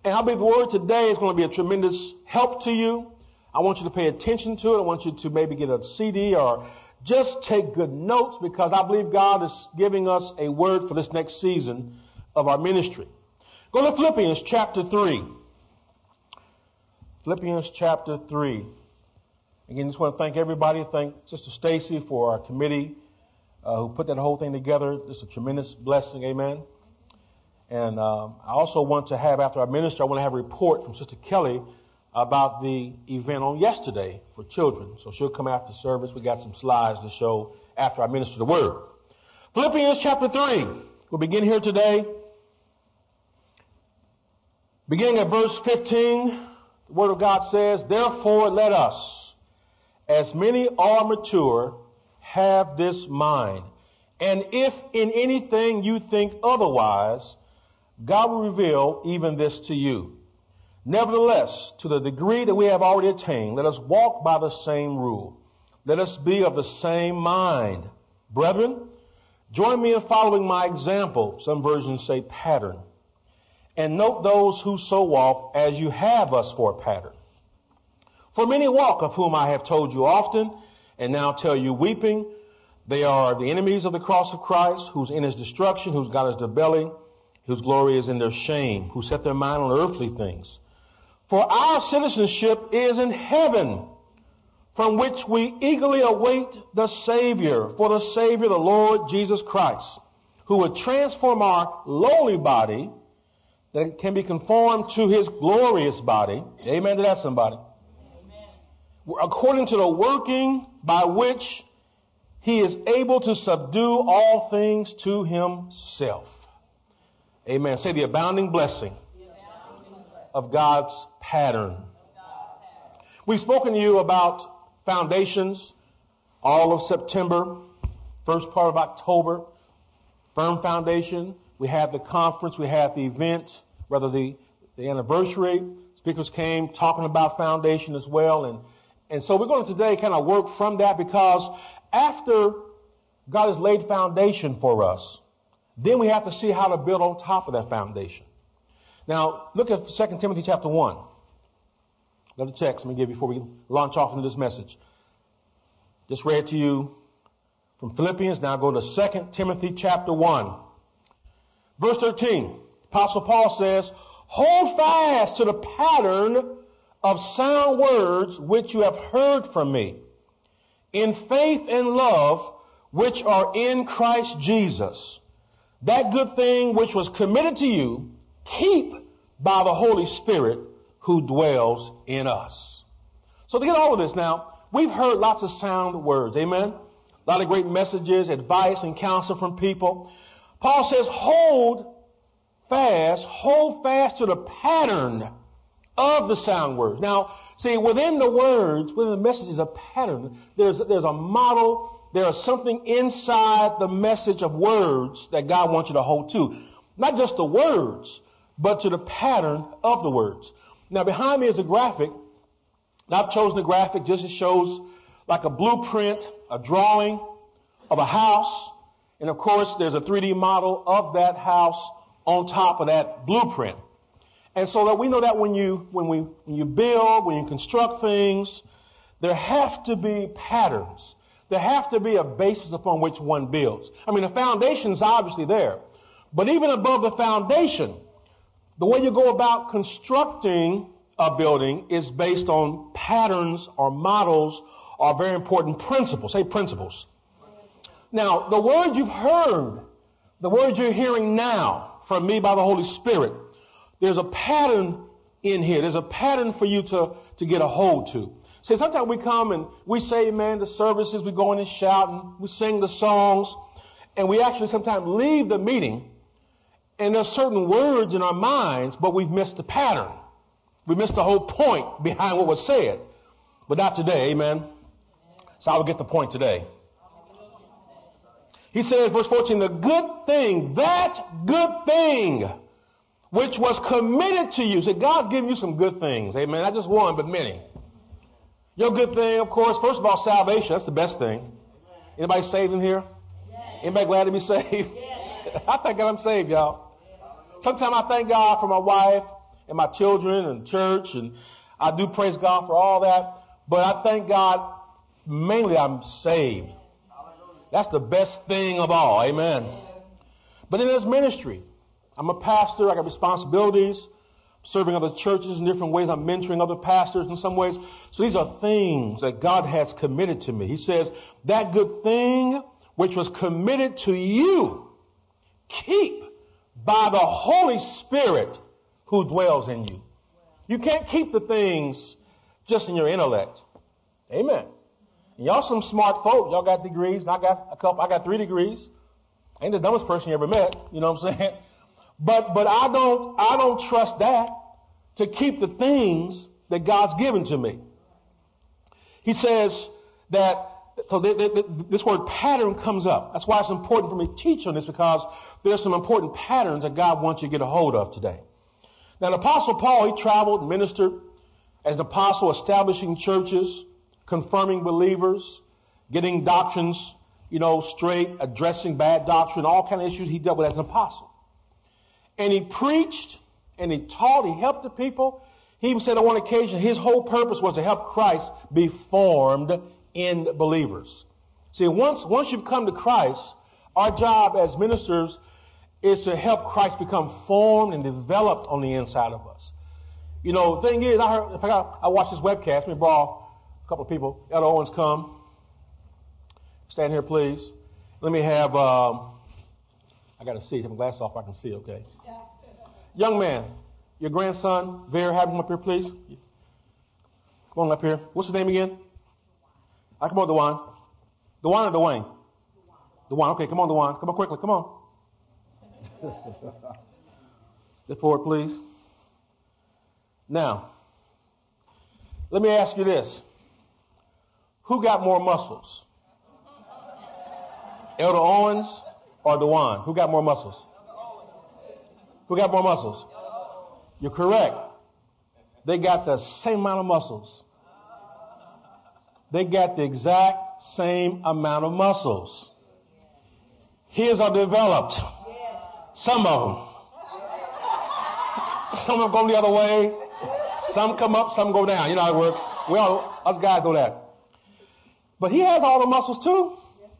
And I believe the word today is going to be a tremendous help to you. I want you to pay attention to it. I want you to maybe get a CD or just take good notes, because I believe God is giving us a word for this next season of our ministry. Go to Philippians chapter 3. Philippians chapter 3. Again, just want to thank everybody. Thank Sister Stacy for our committee who put that whole thing together. It's a tremendous blessing. Amen. And I also want to have, after I minister, I want to have a report from Sister Kelly about the event on yesterday for children. So she'll come after service. We got some slides to show after I minister the word. Philippians chapter 3. We'll begin here today. Beginning at verse 15, the word of God says, "Therefore let us, as many are mature, have this mind. And if in anything you think otherwise, God will reveal even this to you. Nevertheless, to the degree that we have already attained, let us walk by the same rule. Let us be of the same mind. Brethren, join me in following my example." Some versions say pattern. "And note those who so walk as you have us for a pattern. For many walk, of whom I have told you often, and now tell you weeping. They are the enemies of the cross of Christ, whose end is destruction, whose God is their belly, whose glory is in their shame, who set their mind on earthly things. For our citizenship is in heaven, from which we eagerly await the Savior, for the Savior, the Lord Jesus Christ, who would transform our lowly body, that it can be conformed to his glorious body." Amen to that, somebody. Amen. "According to the working by which he is able to subdue all things to himself." Amen. Say the abounding blessing of God's pattern. We've spoken to you about foundations all of September, first part of October, firm foundation. We had the conference, we had the event, rather the anniversary. Speakers came talking about foundation as well. And so we're going to today kind of work from that, because after God has laid foundation for us, then we have to see how to build on top of that foundation. Now, look at 2 Timothy chapter 1. Another text let me give before we launch off into this message. Just read to you from Philippians. Now go to 2 Timothy chapter 1. Verse 13. Apostle Paul says, "Hold fast to the pattern of sound words which you have heard from me, in faith and love which are in Christ Jesus. That good thing which was committed to you, keep by the Holy Spirit who dwells in us." So to get all of this now, we've heard lots of sound words. Amen. A lot of great messages, advice, and counsel from people. Paul says, hold fast to the pattern of the sound words. Now, see, within the words, within the message is a pattern. There's a model. There is something inside the message of words that God wants you to hold to. Not just the words, but to the pattern of the words. Now, behind me is a graphic. And I've chosen a graphic just as shows like a blueprint, a drawing of a house. And of course, there's a 3D model of that house on top of that blueprint. And so that we know that when you build, when you construct things, there have to be patterns. There have to be a basis upon which one builds. I mean, the foundation's obviously there. But even above the foundation, the way you go about constructing a building is based on patterns or models or very important principles. Say principles. Now, the words you've heard, the words you're hearing now from me by the Holy Spirit, there's a pattern in here. There's a pattern for you to get a hold to. See, sometimes we come and we say, man, the services, we go in and shout and we sing the songs, and we actually sometimes leave the meeting and there's certain words in our minds, but we've missed the pattern. We missed the whole point behind what was said. But not today, amen. So I will get the point today. He says, verse 14, the good thing, that good thing, which was committed to you. See, God's giving you some good things, amen. Not just one, but many. Your good thing, of course, first of all, salvation. That's the best thing. Anybody saved in here? Anybody glad to be saved? I thank God I'm saved, y'all. Sometimes I thank God for my wife and my children and church, and I do praise God for all that. But I thank God, mainly I'm saved. That's the best thing of all. Amen. But then there's ministry. I'm a pastor. I got responsibilities, serving other churches in different ways. I'm mentoring other pastors in some ways. So these are things that God has committed to me. He says, that good thing which was committed to you, keep by the Holy Spirit who dwells in you. You can't keep the things just in your intellect. Amen. And y'all some smart folk. Y'all got degrees. And I got a couple. I got 3 degrees. I ain't the dumbest person you ever met. You know what I'm saying? But I don't trust that to keep the things that God's given to me. He says that, so this word pattern comes up. That's why it's important for me to teach on this, because there's some important patterns that God wants you to get a hold of today. Now, the Apostle Paul, he traveled and ministered as an apostle, establishing churches, confirming believers, getting doctrines, straight, addressing bad doctrine, all kind of issues he dealt with as an apostle. And he preached and he taught, he helped the people. He even said on one occasion his whole purpose was to help Christ be formed in believers. See, once you've come to Christ, our job as ministers is to help Christ become formed and developed on the inside of us. The thing is, I watched this webcast. Let me borrow a couple of people. Elder Owens, come. Stand here, please. Let me have, I got to see. Have my glasses off, I can see, okay. Young man, your grandson, Vera, have him up here, please. Come on up here. What's his name again? Come on, Dewan. Dewan or Dwayne? Dewan. Okay, come on, Dewan. Come on quickly. Come on. Step forward, please. Now, let me ask you this. Who got more muscles? Elder Owens or Dewan? Who got more muscles? Who got more muscles? You're correct. They got the same amount of muscles. They got the exact same amount of muscles. His are developed. Some of them. Some of them go the other way. Some come up, some go down. You know how it works. Us guys know that. But he has all the muscles too.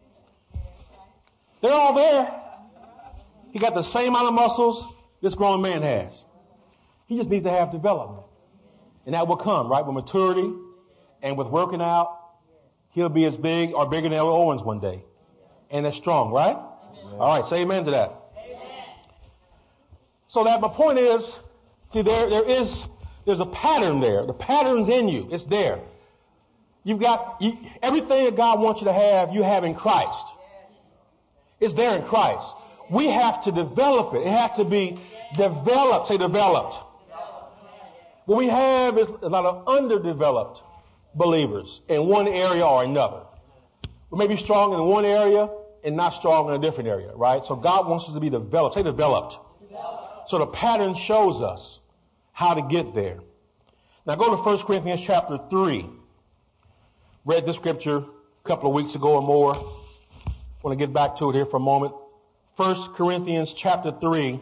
They're all there. He got the same amount of muscles this grown man has. He just needs to have development. And that will come, right? With maturity and with working out, he'll be as big or bigger than Elder Owens one day. And as strong, right? Amen. All right, say amen to that. Amen. So that my point is, see, there's a pattern there. The pattern's in you. It's there. You've got everything that God wants you to have, you have in Christ. It's there in Christ. We have to develop it. It has to be developed. Say developed. What we have is a lot of underdeveloped believers in one area or another. We may be strong in one area and not strong in a different area, right? So God wants us to be developed. Say developed. So the pattern shows us how to get there. Now go to 1 Corinthians chapter 3. Read this scripture a couple of weeks ago or more. I want to get back to it here for a moment. 1 Corinthians chapter 3,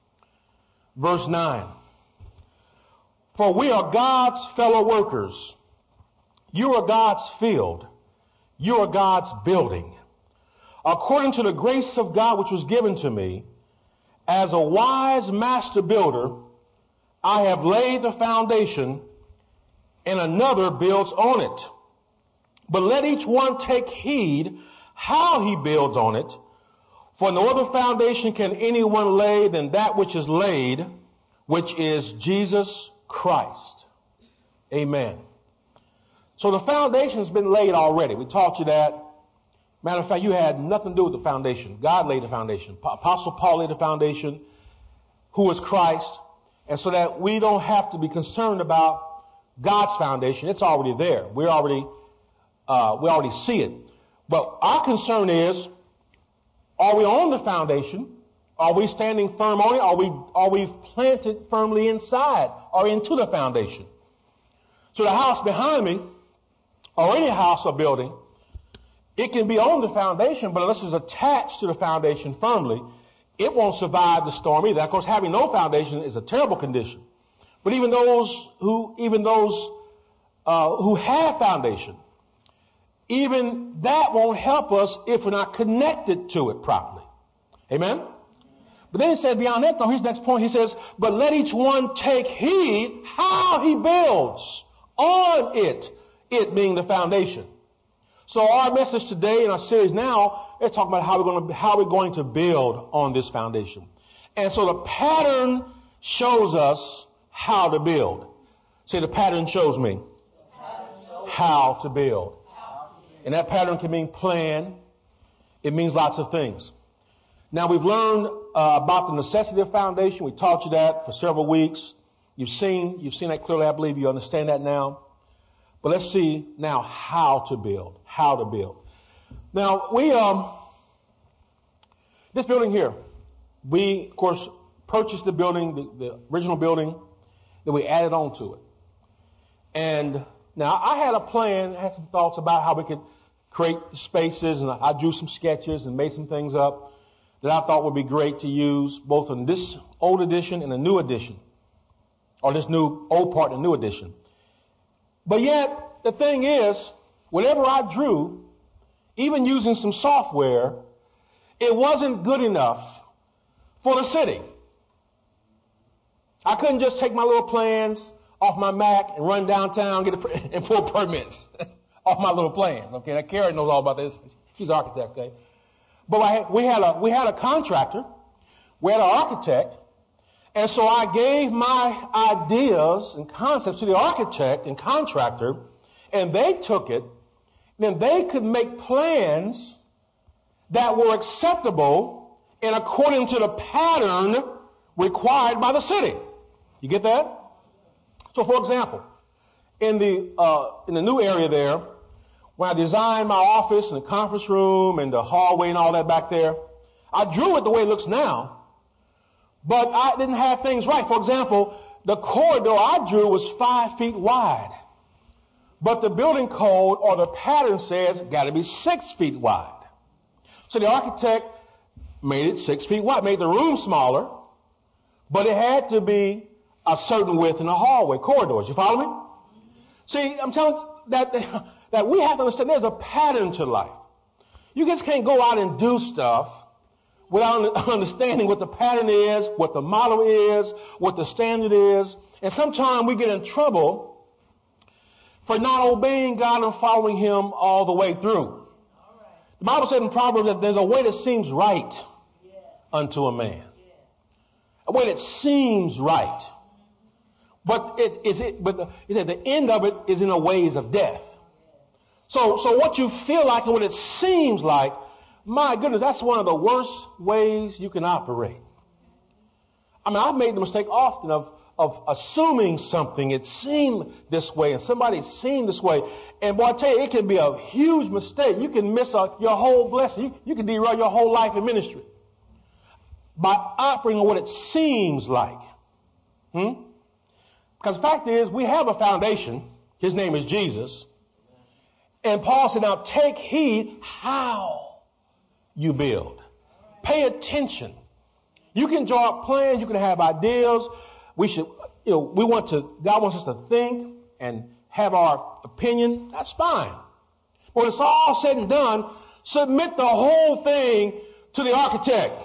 verse 9. For we are God's fellow workers. You are God's field. You are God's building. According to the grace of God which was given to me, as a wise master builder, I have laid the foundation, and another builds on it. But let each one take heed how he builds on it. For no other foundation can anyone lay than that which is laid, which is Jesus Christ. Amen. So the foundation has been laid already. We taught you that. Matter of fact, you had nothing to do with the foundation. God laid the foundation. Apostle Paul laid the foundation, who is Christ. And so that we don't have to be concerned about God's foundation. It's already there. We already see it. But our concern is, are we on the foundation? Are we standing firm on it? Are we planted firmly inside or into the foundation? So the house behind me, or any house or building, it can be on the foundation, but unless it's attached to the foundation firmly, it won't survive the storm either. Of course, having no foundation is a terrible condition. But even those who have foundation, even that won't help us if we're not connected to it properly. Amen? But then he said beyond that, though, here's the next point. He says, but let each one take heed how he builds on it, it being the foundation. So our message today in our series now is talking about how we're going to build on this foundation. And so the pattern shows us how to build. Say, the pattern shows me how to build. And that pattern can mean plan. It means lots of things. Now, we've learned about the necessity of foundation. We taught you that for several weeks. You've seen that clearly. I believe you understand that now. But let's see now how to build. How to build. Now, this building here, we, of course, purchased the building, the original building, then we added on to it. And now I had a plan, I had some thoughts about how we could create the spaces, and I drew some sketches and made some things up that I thought would be great to use both in this old edition and the new edition, or this new old part and new edition. But yet, the thing is, whatever I drew, even using some software, it wasn't good enough for the city. I couldn't just take my little plans off my Mac and run downtown and pull permits off my little plans. Okay, now Karen knows all about this. She's an architect. Okay, but we had a contractor, we had an architect, and so I gave my ideas and concepts to the architect and contractor, and they took it. Then they could make plans that were acceptable and according to the pattern required by the city. You get that? So, for example, in the new area there, when I designed my office and the conference room and the hallway and all that back there, I drew it the way it looks now, but I didn't have things right. For example, the corridor I drew was 5 feet wide, but the building code or the pattern says got to be 6 feet wide. So the architect made it 6 feet wide, made the room smaller, but it had to be a certain width in the hallway, corridors. You follow me? See, I'm telling you that we have to understand there's a pattern to life. You just can't go out and do stuff without understanding what the pattern is, what the model is, what the standard is. And sometimes we get in trouble for not obeying God and following Him all the way through. The Bible says in Proverbs that there's a way that seems right unto a man. A way that seems right. But the end of it is in the ways of death. So what you feel like and what it seems like, my goodness, that's one of the worst ways you can operate. I mean, I've made the mistake often of assuming something. It seemed this way and somebody seemed this way. And boy, I tell you, it can be a huge mistake. You can miss your whole blessing. You can derail your whole life in ministry by operating on what it seems like. Because the fact is, we have a foundation. His name is Jesus. And Paul said, now take heed how you build. Pay attention. You can draw up plans. You can have ideas. God wants us to think and have our opinion. That's fine. But when it's all said and done, submit the whole thing to the architect.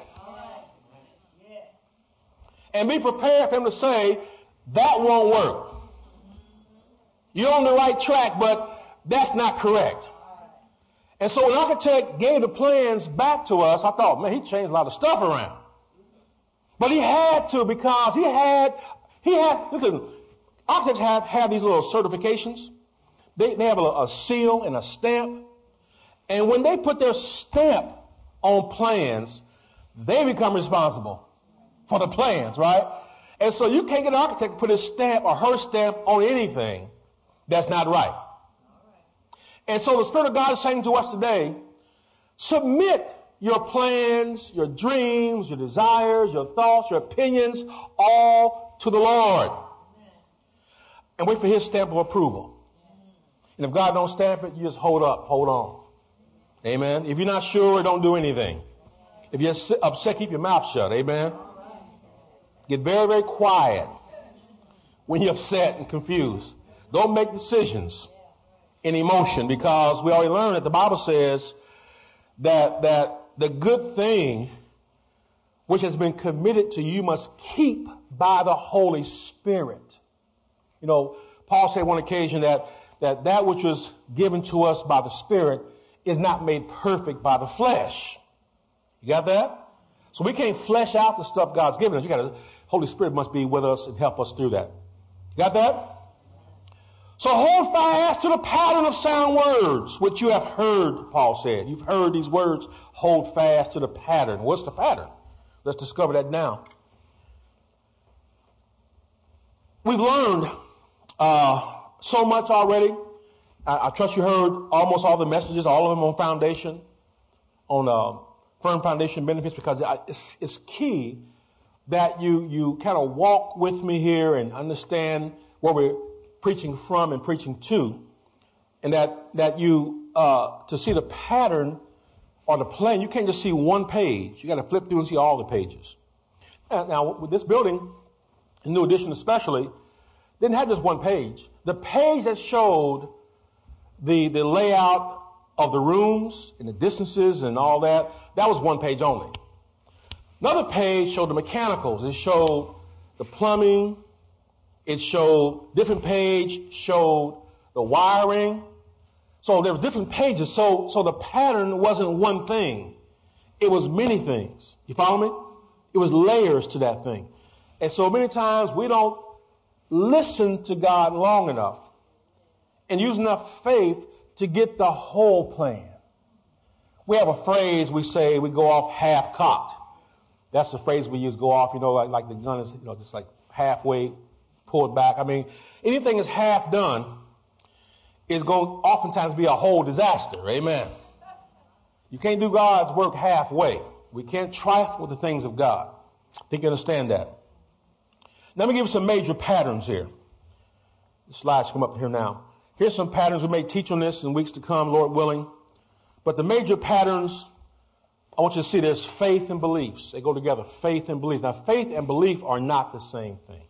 And be prepared for him to say, that won't work. You're on the right track, but that's not correct. And so when the architect gave the plans back to us, I thought, man, he changed a lot of stuff around. But he had to, because he had, listen, architects have these little certifications. They have a seal and a stamp. And when they put their stamp on plans, they become responsible for the plans, right? And so you can't get an architect to put his stamp or her stamp on anything that's not right. And so the Spirit of God is saying to us today, submit your plans, your dreams, your desires, your thoughts, your opinions, all to the Lord. And wait for His stamp of approval. And if God don't stamp it, you just hold on. Amen. If you're not sure, don't do anything. If you're upset, keep your mouth shut. Amen. Get very, very quiet. when you're upset and confused. Don't make decisions in emotion, because we already learned that the Bible says that the good thing which has been committed to you must keep by the Holy Spirit. You know, Paul said on one occasion that which was given to us by the Spirit is not made perfect by the flesh. You got that? So we can't flesh out the stuff God's given us. Holy Spirit must be with us and help us through that. You got that? So hold fast to the pattern of sound words, which you have heard, Paul said. You've heard these words, hold fast to the pattern. What's the pattern? Let's discover that now. We've learned so much already. I trust you heard almost all the messages, all of them on foundation, on firm foundation benefits, because it's key that you kind of walk with me here and understand where we're preaching from and preaching to, and that you to see the pattern or the plan. You can't just see one page. You got to flip through and see all the pages. Now with this building, the new edition especially, didn't have just one page. The page that showed the layout of the rooms and the distances and all that was one page only. Another page showed the mechanicals. It showed the plumbing. It showed, different page showed the wiring. So there were different pages. So the pattern wasn't one thing. It was many things. You follow me? It was layers to that thing. And so many times we don't listen to God long enough and use enough faith to get the whole plan. We have a phrase we say, we go off half-cocked. That's the phrase we use, go off, like the gun is, just like halfway pulled back. I mean, anything that's half done is going to oftentimes be a whole disaster. Amen. You can't do God's work halfway. We can't trifle with the things of God. I think you understand that. Let me give you some major patterns here. The slides come up here now. Here's some patterns. We may teach on this in weeks to come, Lord willing. But the major patterns, I want you to see there's faith and beliefs. They go together, faith and belief. Now, faith and belief are not the same thing.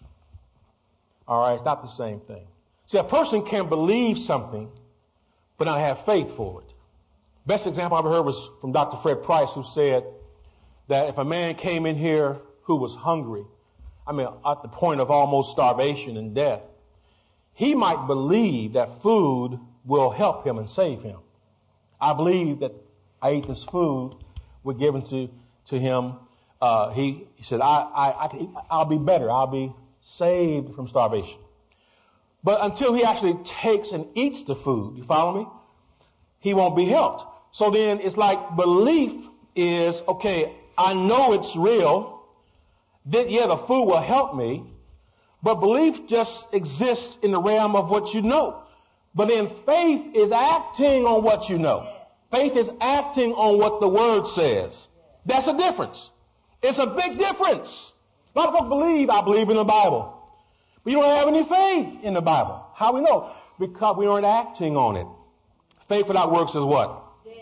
All right, it's not the same thing. See, a person can believe something, but not have faith for it. Best example I ever heard was from Dr. Fred Price, who said that if a man came in here who was hungry, at the point of almost starvation and death, he might believe that food will help him and save him. I believe that I ate this food was given to him. He said, I'll be better. I'll be saved from starvation. But until he actually takes and eats the food, you follow me? He won't be helped. So then it's like belief is, okay, I know it's real. That, the food will help me. But belief just exists in the realm of what you know. But then faith is acting on what you know. Faith is acting on what the Word says. That's a difference. It's a big difference. A lot of folks believe, I believe in the Bible. But you don't have any faith in the Bible. How we know? Because we aren't acting on it. Faith without works is what?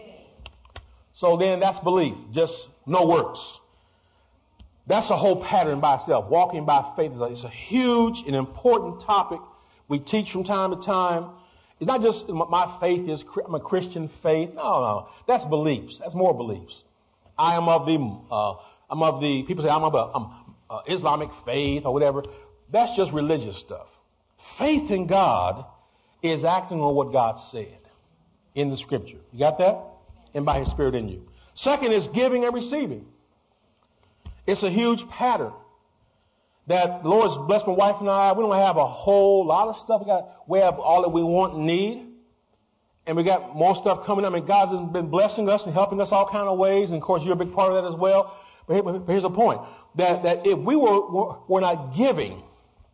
So then that's belief, just no works. That's a whole pattern by itself. Walking by faith is a huge and important topic we teach from time to time. It's not just my faith is, I'm a Christian faith. No. That's beliefs. That's more beliefs. I'm of the, people say I'm Islamic faith or whatever. That's just religious stuff. Faith in God is acting on what God said in the Scripture. You got that? And by His Spirit in you. Second is giving and receiving. It's a huge pattern that the Lord's blessed my wife and I. We don't have a whole lot of stuff. We have all that we want and need. And we got more stuff coming up. And God's been blessing us and helping us all kind of ways. And of course, you're a big part of that as well. But here's the point. That if we were not giving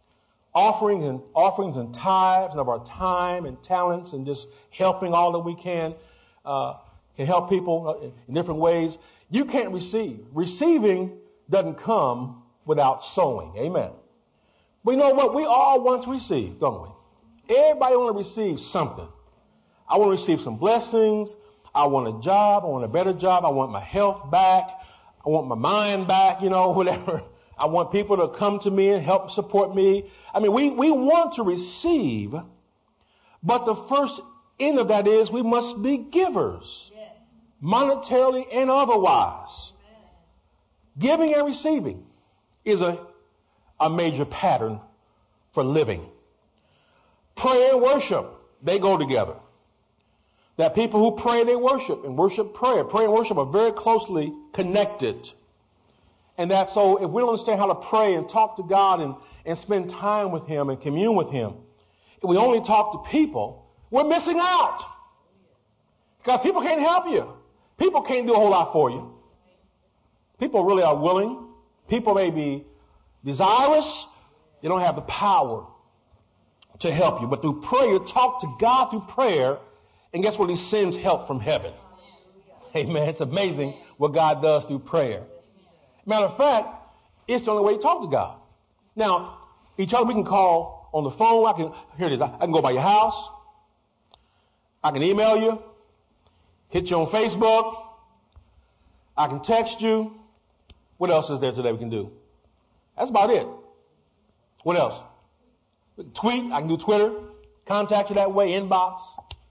offerings and tithes of our time and talents and just helping all that we can help people in different ways, you can't receive. Receiving doesn't come without sowing. Amen. But you know what? We all want to receive, don't we? Everybody want to receive something. I want to receive some blessings. I want a job. I want a better job. I want my health back. I want my mind back, whatever. I want people to come to me and help support me. I mean, we want to receive, but the first end of that is we must be givers, monetarily and otherwise. Giving and receiving is a major pattern for living. Prayer and worship, they go together. That people who pray, they worship, and worship prayer. Prayer and worship are very closely connected. And that's so if we don't understand how to pray and talk to God and spend time with Him and commune with Him, if we only talk to people, we're missing out. Because people can't help you. People can't do a whole lot for you. People really are willing. People may be desirous. They don't have the power to help you. But through prayer, talk to God through prayer, and guess what? He sends help from heaven. Amen. It's amazing what God does through prayer. Matter of fact, it's the only way to talk to God. Now, each other we can call on the phone. Here it is. I can go by your house. I can email you. Hit you on Facebook. I can text you. What else is there today we can do? That's about it. What else? Tweet. I can do Twitter. Contact you that way. Inbox.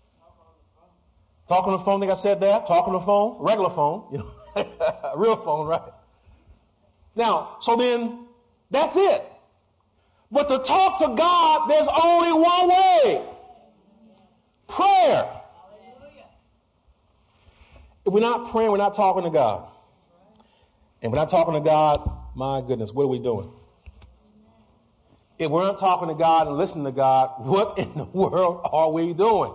Talk on the phone. I think I said that. Talk on the phone. Regular phone. You know, real phone, right? Now, so then, that's it. But to talk to God, there's only one way. Prayer. If we're not praying, we're not talking to God. And we're not talking to God, my goodness, what are we doing? If we're not talking to God and listening to God, what in the world are we doing?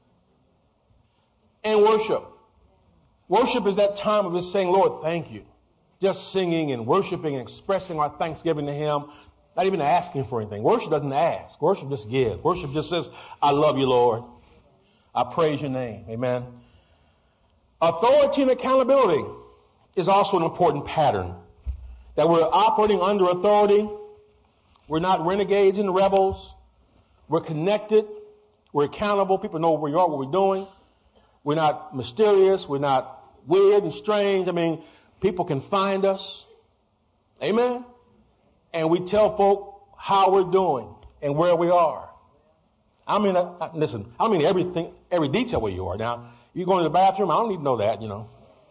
And worship. Worship is that time of just saying, Lord, thank you. Just singing and worshiping and expressing our thanksgiving to Him, not even asking for anything. Worship doesn't ask. Worship just gives. Worship just says, I love you, Lord. I praise your name. Amen. Authority and accountability is also an important pattern. That we're operating under authority. We're not renegades and rebels. We're connected. We're accountable. People know where we are, what we're doing. We're not mysterious. We're not weird and strange. I mean, people can find us. Amen. And we tell folk how we're doing and where we are. I mean, listen, I mean everything, every detail where you are. Now, you go to the bathroom, I don't need to know that, you know.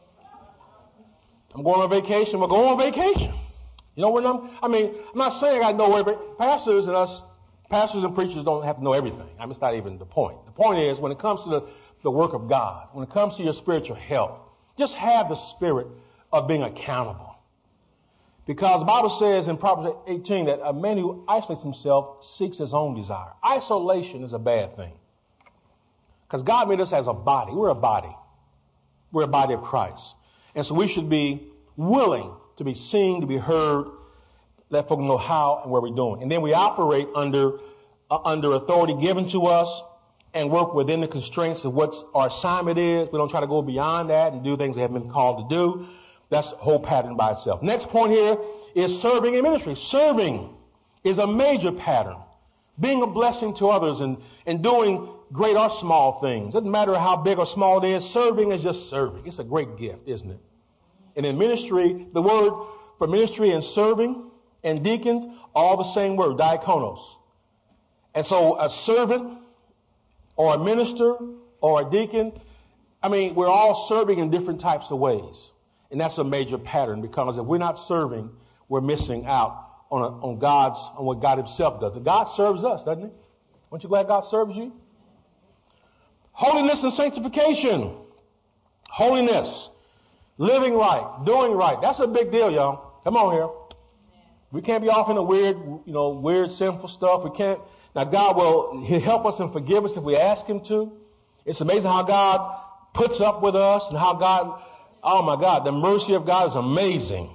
I'm going on vacation, we'll go on vacation. You know what I'm not saying I know every, pastors and preachers don't have to know everything. I mean, it's not even the point. The point is, when it comes to the work of God, when it comes to your spiritual health, just have the spirit of being accountable. Because the Bible says in Proverbs 18 that a man who isolates himself seeks his own desire. Isolation is a bad thing. Because God made us as a body. We're a body. We're a body of Christ. And so we should be willing to be seen, to be heard, let folk know how and where we're doing. And then we operate under authority given to us and work within the constraints of what our assignment is. We don't try to go beyond that and do things we haven't been called to do. That's the whole pattern by itself. Next point here is serving in ministry. Serving is a major pattern. Being a blessing to others and doing great or small things. Doesn't matter how big or small it is. Serving is just serving. It's a great gift, isn't it? And in ministry, the word for ministry and serving and deacons, all the same word, diakonos. And so a servant or a minister or a deacon, I mean, we're all serving in different types of ways. And that's a major pattern, because if we're not serving, we're missing out on what God Himself does. And God serves us, doesn't He? Aren't you glad God serves you? Holiness and sanctification. Holiness. Living right. Doing right. That's a big deal, y'all. Come on here. We can't be off in the weird sinful stuff. We can't. Now God He'll help us and forgive us if we ask Him to. It's amazing how God puts up with us and how God, oh my God, the mercy of God is amazing.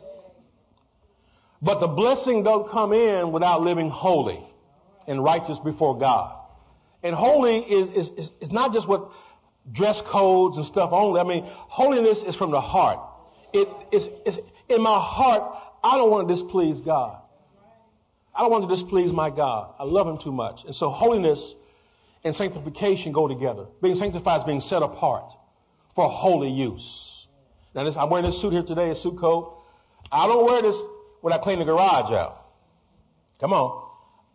But the blessing don't come in without living holy and righteous before God. And holy is not just what dress codes and stuff only. I mean, holiness is from the heart. It's in my heart, I don't want to displease God. I don't want to displease my God. I love Him too much. And so holiness and sanctification go together. Being sanctified is being set apart for holy use. Now, I'm wearing this suit here today, a suit coat. I don't wear this when I clean the garage out. Come on.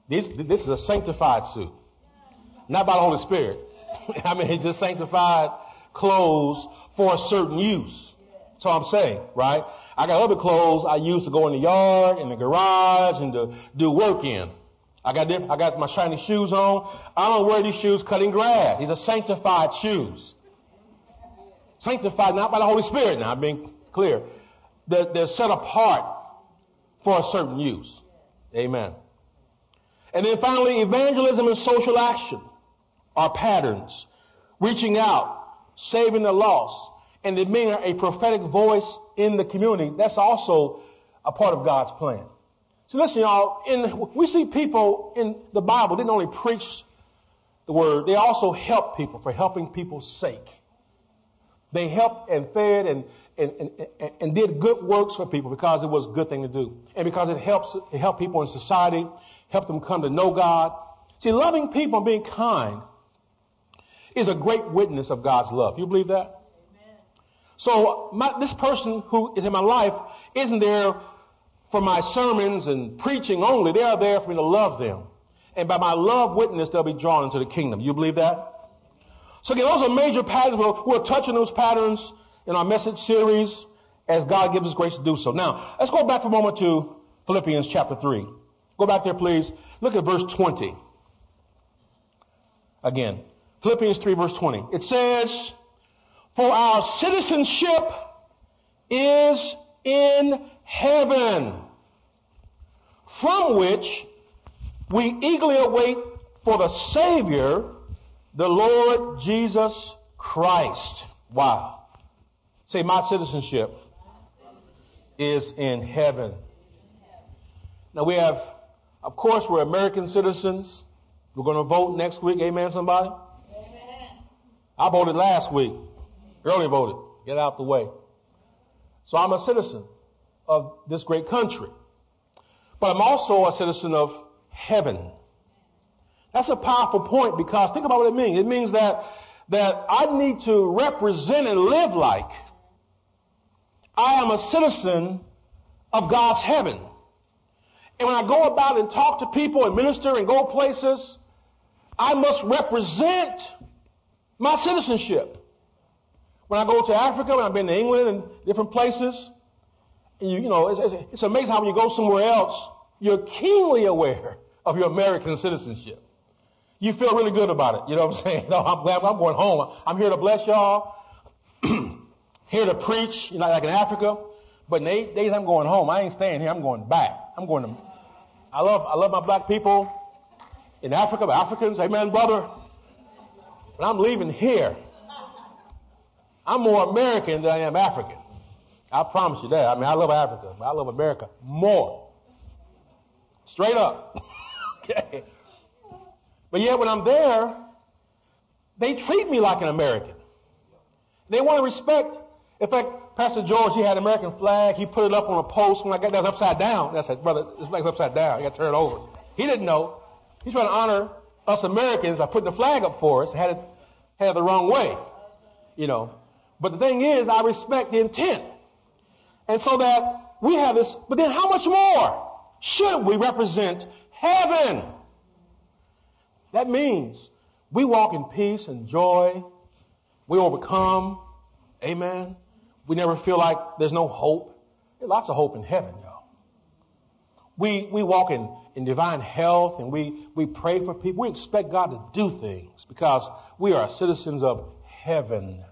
This is a sanctified suit. Not by the Holy Spirit. I mean, it's just sanctified clothes for a certain use. That's all I'm saying, right? I got other clothes I use to go in the yard, in the garage, and to do work in. I got my shiny shoes on. I don't wear these shoes cutting grass. These are sanctified shoes. Sanctified not by the Holy Spirit now, I'm being clear. They're set apart for a certain use. Amen. And then finally, evangelism and social action are patterns. Reaching out, saving the lost, and being a prophetic voice in the community. That's also a part of God's plan. So listen, y'all, we see people in the Bible didn't only preach the word, they also helped people for helping people's sake. They helped and fed and did good works for people because it was a good thing to do. And because it helped people in society, helped them come to know God. See, loving people and being kind is a great witness of God's love. You believe that? Amen. So this person who is in my life isn't there for my sermons and preaching only. They are there for me to love them. And by my love witness, they'll be drawn into the kingdom. You believe that? So again, those are major patterns. We'll touch on those patterns in our message series as God gives us grace to do so. Now, let's go back for a moment to Philippians chapter 3. Go back there, please. Look at verse 20. Again, Philippians 3, verse 20. It says, "For our citizenship is in heaven, from which we eagerly await for the Savior, the Lord Jesus Christ." Wow. Say, my citizenship is in heaven. Now we have, of course, we're American citizens. We're going to vote next week. Amen, somebody? Amen. I voted last week. Early voted. Get out the way. So I'm a citizen of this great country. But I'm also a citizen of heaven. That's a powerful point because think about what it means. It means that I need to represent and live like I am a citizen of God's heaven. And when I go about and talk to people and minister and go places, I must represent my citizenship. When I go to Africa, when I've been to England and different places, and it's amazing how when you go somewhere else, you're keenly aware of your American citizenship. You feel really good about it. You know what I'm saying? No, I'm glad I'm going home. I'm here to bless y'all. Here to preach, like in Africa. But in the 8 days I'm going home. I ain't staying here. I'm going back. I love my black people in Africa, the Africans. Amen, brother. But I'm leaving here. I'm more American than I am African. I promise you that. I mean, I love Africa, but I love America more. Straight up. Okay. But yet when I'm there, they treat me like an American. They want to respect. In fact, Pastor George, he had an American flag. He put it up on a post. When I got that upside down, I said, brother, this flag's upside down. You got to turn it over. He didn't know. He's trying to honor us Americans by putting the flag up for us. Had it the wrong way, But the thing is, I respect the intent. And so that we have this, but then how much more should we represent heaven? That means we walk in peace and joy. We overcome. Amen. We never feel like there's no hope. There's lots of hope in heaven, y'all. We walk in divine health and we pray for people. We expect God to do things because we are citizens of heaven.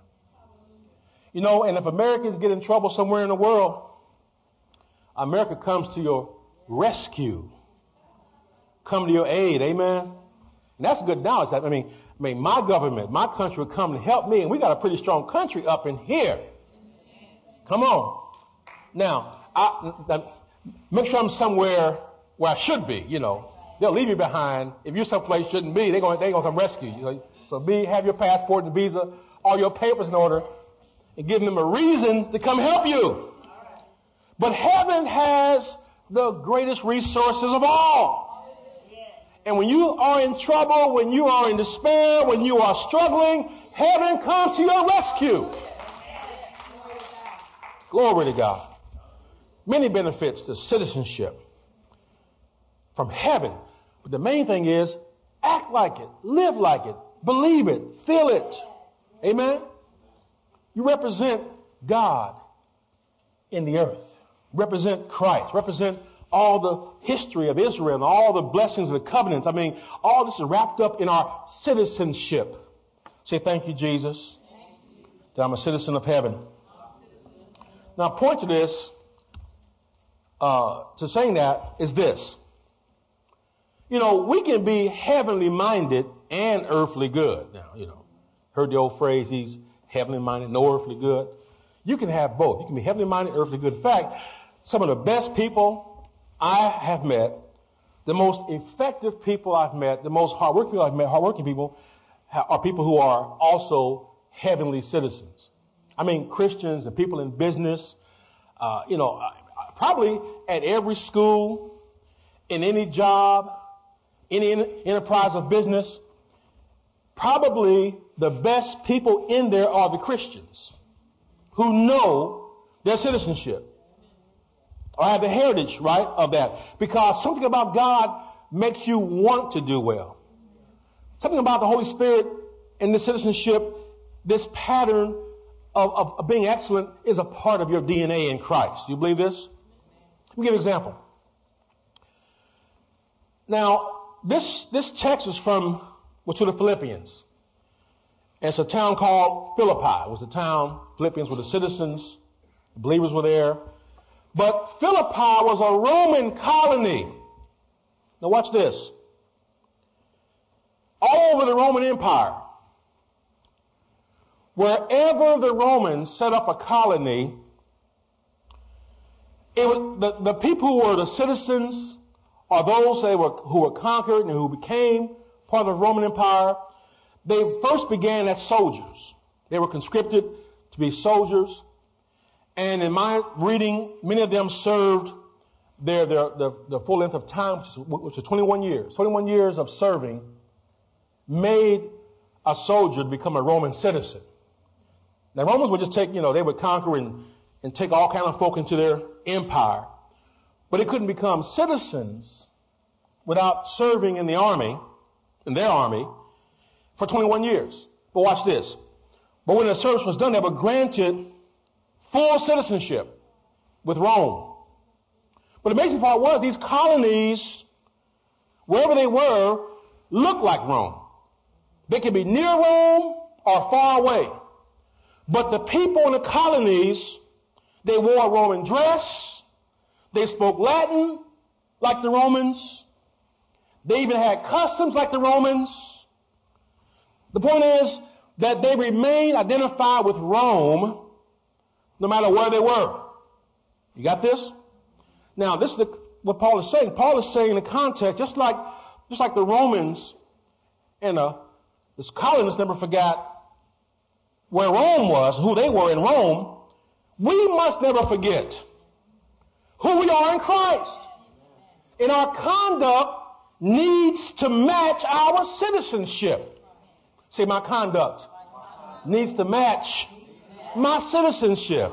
And if Americans get in trouble somewhere in the world, America comes to your rescue. Come to your aid. Amen. And that's good knowledge. I mean, my government, my country would come and help me. And we got a pretty strong country up in here. Come on. Now, I make sure I'm somewhere where I should be, They'll leave you behind. If you're someplace you shouldn't be, they're going to come rescue you. So have your passport and visa, all your papers in order, and give them a reason to come help you. But heaven has the greatest resources of all. And when you are in trouble, when you are in despair, when you are struggling, heaven comes to your rescue. Glory to God. Many benefits to citizenship from heaven. But the main thing is act like it, live like it, believe it, feel it. Amen? You represent God in the earth. Represent Christ. Represent all the history of Israel and all the blessings of the covenants. I mean, all this is wrapped up in our citizenship. Say, thank you, Jesus, that I'm a citizen of heaven. Now, point to this, to saying that is this. You know, we can be heavenly minded and earthly good. Now, you know, heard the old phrase, he's heavenly minded, no earthly good. You can have both. You can be heavenly minded, earthly good. In fact, some of the best people I have met, the most effective people I've met, the most hardworking people I've met, hardworking people, are people who are also heavenly citizens. I mean, Christians and people in business, probably at every school, in any job, any enterprise of business, probably the best people in there are the Christians who know their citizenship or have the heritage, right, of that. Because something about God makes you want to do well. Something about the Holy Spirit and the citizenship, this pattern of being excellent is a part of your DNA in Christ. Do you believe this? Let me give you an example. Now, this text is to the Philippians. And it's a town called Philippi. It was the town, Philippians were the citizens, the believers were there. But Philippi was a Roman colony. Now watch this. All over the Roman Empire, wherever the Romans set up a colony, it was the people who were the citizens or those who were conquered and who became part of the Roman Empire, they first began as soldiers. They were conscripted to be soldiers. And in my reading, many of them served the full length of time, which was 21 years. 21 years of serving made a soldier to become a Roman citizen. Now, Romans would just take, they would conquer and take all kind of folk into their empire. But they couldn't become citizens without serving in their army, for 21 years. But watch this. But when the service was done, they were granted full citizenship with Rome. But the amazing part was these colonies, wherever they were, looked like Rome. They could be near Rome or far away. But the people in the colonies, they wore a Roman dress. They spoke Latin like the Romans. They even had customs like the Romans. The point is that they remained identified with Rome no matter where they were. You got this? Now, this is what Paul is saying. Paul is saying in the context, just like the Romans and this colonists never forgot where Rome was, who they were in Rome, we must never forget who we are in Christ. And our conduct needs to match our citizenship. Say, my conduct needs to match my citizenship.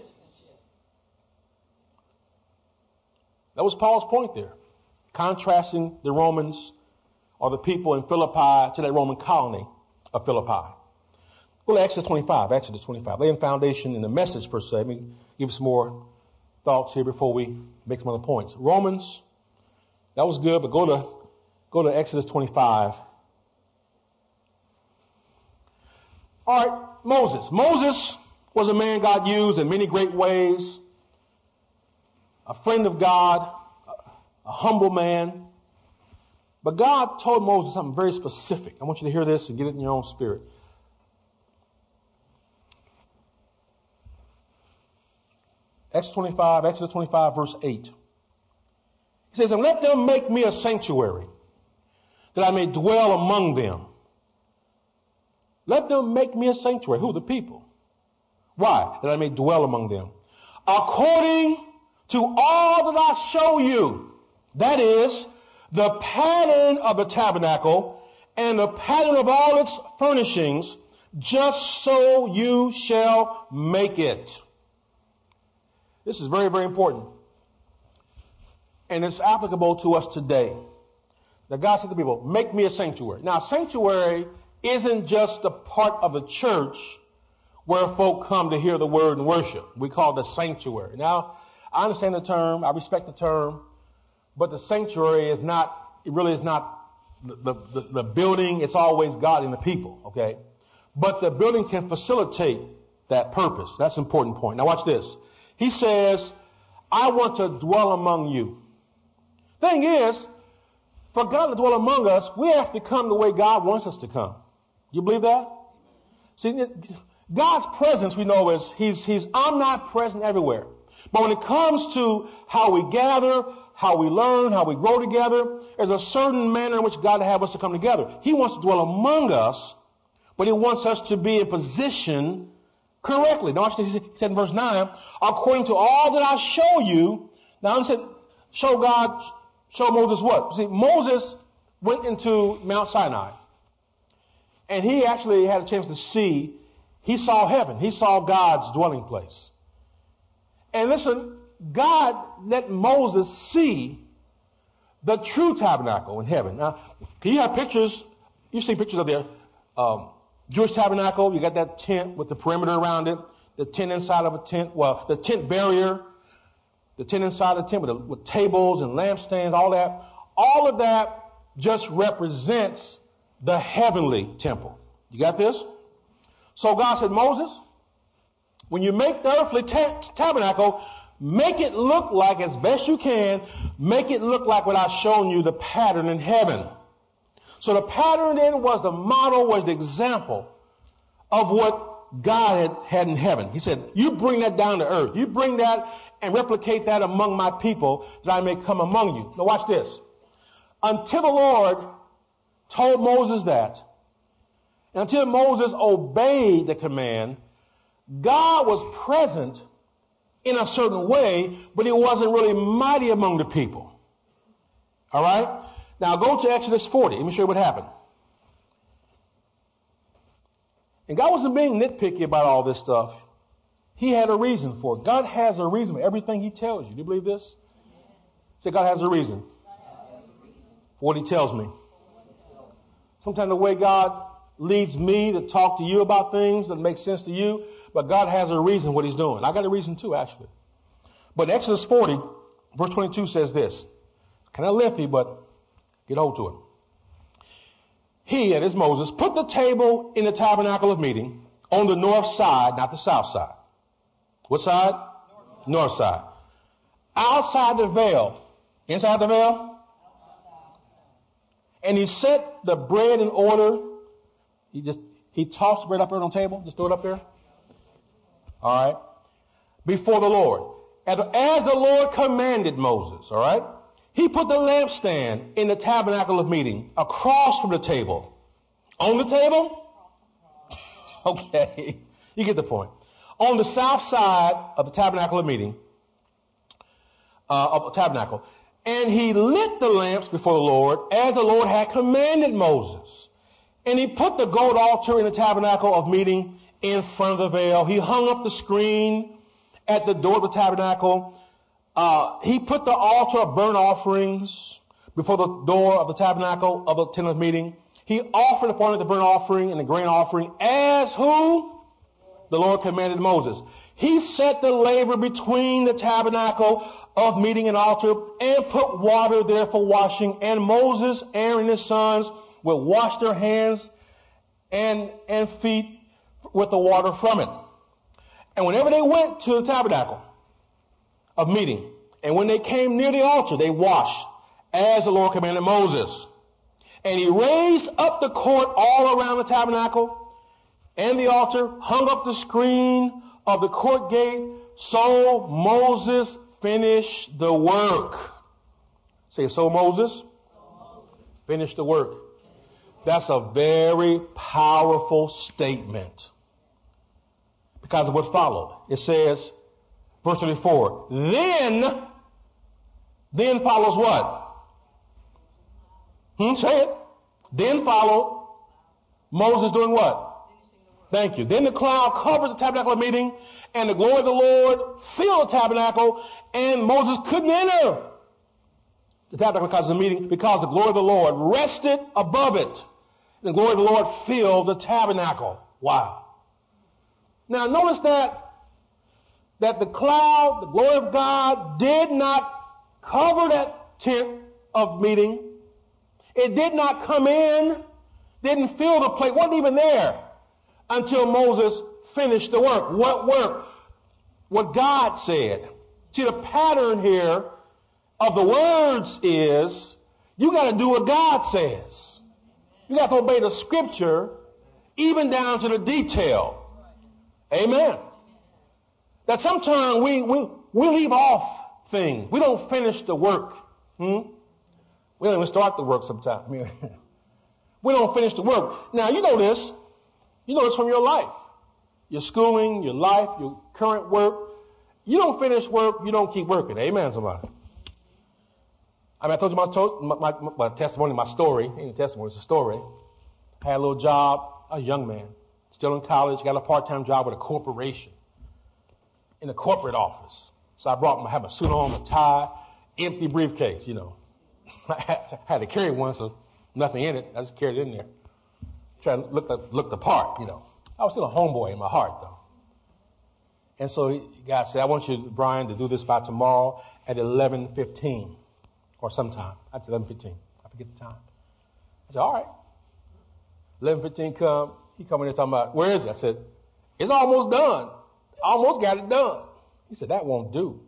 That was Paul's point there. Contrasting the Romans or the people in Philippi to that Roman colony of Philippi. Go to Exodus 25. Exodus 25. Laying foundation in the message per se. Let me give some more thoughts here before we make some other points. Romans, that was good, but go to Exodus 25. All right, Moses. Moses was a man God used in many great ways. A friend of God, a humble man. But God told Moses something very specific. I want you to hear this and get it in your own spirit. Exodus 25, verse 8. He says, and let them make me a sanctuary, that I may dwell among them. Let them make me a sanctuary. Who? The people. Why? That I may dwell among them. According to all that I show you. That is, the pattern of the tabernacle and the pattern of all its furnishings, just so you shall make it. This is very, very important. And it's applicable to us today. That God said to people, make me a sanctuary. Now, sanctuary isn't just a part of the church where folk come to hear the word and worship. We call it a sanctuary. Now, I understand the term. I respect the term. But the sanctuary is not, it really is not the building. It's always God and the people, okay? But the building can facilitate that purpose. That's an important point. Now watch this. He says, I want to dwell among you. Thing is, for God to dwell among us, we have to come the way God wants us to come. You believe that? See, God's presence, we know, is He's omnipresent everywhere. But when it comes to how we gather, how we learn, how we grow together, there's a certain manner in which God has us to come together. He wants to dwell among us, but He wants us to be in position correctly. Now, he said in verse 9, according to all that I show you. Now, he said, show Moses what? See, Moses went into Mount Sinai, and he actually had a chance to see. He saw heaven. He saw God's dwelling place. And listen, God let Moses see the true tabernacle in heaven. Now, can you have pictures? You've seen pictures of the Jewish tabernacle. You got that tent with the perimeter around it, the tent inside of a tent, well, the tent barrier, the tent inside the tent with tables and lampstands, all that. All of that just represents the heavenly temple. You got this? So God said, Moses, when you make the earthly tabernacle, make it look like, as best you can, make it look like what I've shown you, the pattern in heaven. So the pattern then was the model, was the example of what God had in heaven. He said, you bring that down to earth. You bring that and replicate that among my people that I may come among you. Now watch this. Until the Lord told Moses that, and until Moses obeyed the command, God was present in a certain way, but He wasn't really mighty among the people. All right? Now go to Exodus 40. Let me show you what happened. And God wasn't being nitpicky about all this stuff. He had a reason for it. God has a reason for everything He tells you. Do you believe this? Say, God has a reason for what He tells me. Sometimes the way God leads me to talk to you about things that make sense to you, but God has a reason what He's doing. I got a reason too, actually. But Exodus 40, verse 22 says this. Kind of lengthy, but get hold to it. He, that is Moses, put the table in the tabernacle of meeting on the north side, not the south side. What side? North side. Outside the veil. Inside the veil? And He set the bread in order. He tossed the bread up there on the table. Just throw it up there. All right. Before the Lord. As the Lord commanded Moses. All right. He put the lampstand in the tabernacle of meeting across from the table. On the table? Okay. You get the point. On the south side of the tabernacle of meeting, of the tabernacle. And He lit the lamps before the Lord as the Lord had commanded Moses. And He put the gold altar in the tabernacle of meeting in front of the veil. He hung up the screen at the door of the tabernacle. He put the altar of burnt offerings before the door of the tabernacle of the tent of meeting. He offered upon it the burnt offering and the grain offering as who? The Lord commanded Moses. He set the laver between the tabernacle of meeting and altar and put water there for washing. And Moses, Aaron, and his sons would wash their hands and feet with the water from it. And whenever they went to the tabernacle of meeting, and when they came near the altar, they washed as the Lord commanded Moses. And He raised up the court all around the tabernacle and the altar, hung up the screen of the court gate. So Moses finished the work. Say, so Moses finished the work. That's a very powerful statement because of what followed. It says, verse 34, then follows what? Say it. Then followed Moses doing what? Thank you. Then the cloud covered the tabernacle of meeting, and the glory of the Lord filled the tabernacle, and Moses couldn't enter. The tabernacle because of the meeting, because the glory of the Lord rested above it. The glory of the Lord filled the tabernacle. Wow. Now notice that the cloud, the glory of God, did not cover that tent of meeting. It did not come in, didn't fill the place, wasn't even there until Moses finished the work. What work? What God said. See, the pattern here of the words is you got to do what God says. You got to obey the scripture even down to the detail. Amen. That sometimes we leave off things. We don't finish the work. We don't even start the work sometimes. We don't finish the work. Now, you know this. You know this from your life. Your schooling, your life, your current work. You don't finish work, you don't keep working. Amen, somebody. I mean, I told you my testimony, my story. Ain't a testimony, it's a story. I had a little job, a young man, still in college, got a part-time job with a corporation in a corporate office. So I had my suit on, my tie, empty briefcase, you know. I had to carry one, so nothing in it. I just carried it in there. Trying to look the part, you know. I was still a homeboy in my heart, though. And so God said, I want you, Brian, to do this by tomorrow at 11:15 or sometime. I said 11:15. I forget the time. I said, all right. 11:15 come. He come in there talking about, where is it? I said, it's almost done. Almost got it done. He said, that won't do.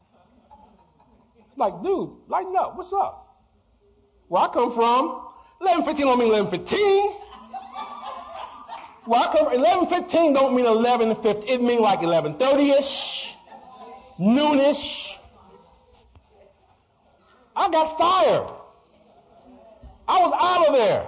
Like, dude, lighten up. What's up? Where I come from, 11:15 don't mean 11:15. Where I come from, 11:15 don't mean 11:50. It means like 11:30-ish, noonish. I got fired. I was out of there.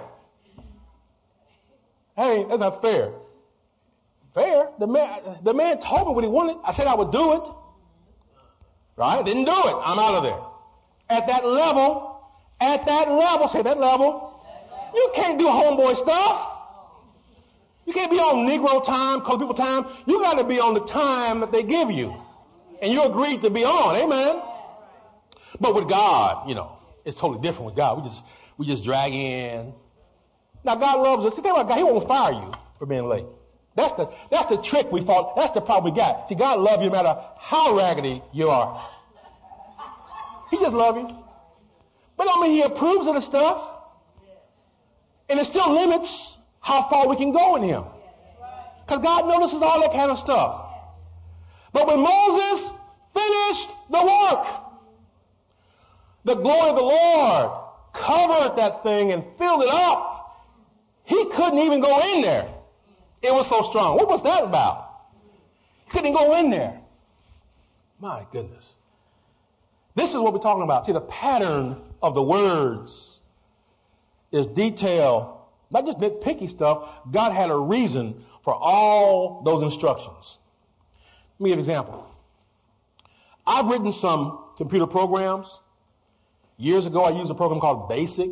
Hey, that's not fair. Fair? The man told me what he wanted. I said I would do it. Right? Didn't do it. I'm out of there. At that level, say that level, you can't do homeboy stuff. You can't be on Negro time, colored people time. You got to be on the time that they give you. And you agreed to be on. Amen. But with God, you know, it's totally different with God. We just drag in. Now God loves us. See, think about God. He won't fire you for being late. That's the trick we fought. That's the problem we got. See, God loves you no matter how raggedy you are. He just loves you. But I mean, he approves of the stuff. And it still limits how far we can go in him. Because God notices all that kind of stuff. But when Moses finished the work, the glory of the Lord covered that thing and filled it up. He couldn't even go in there. It was so strong. What was that about? He couldn't go in there. My goodness. This is what we're talking about. See, the pattern of the words is detail, not just nitpicky stuff. God had a reason for all those instructions. Let me give an example. I've written some computer programs. Years ago, I used a program called BASIC.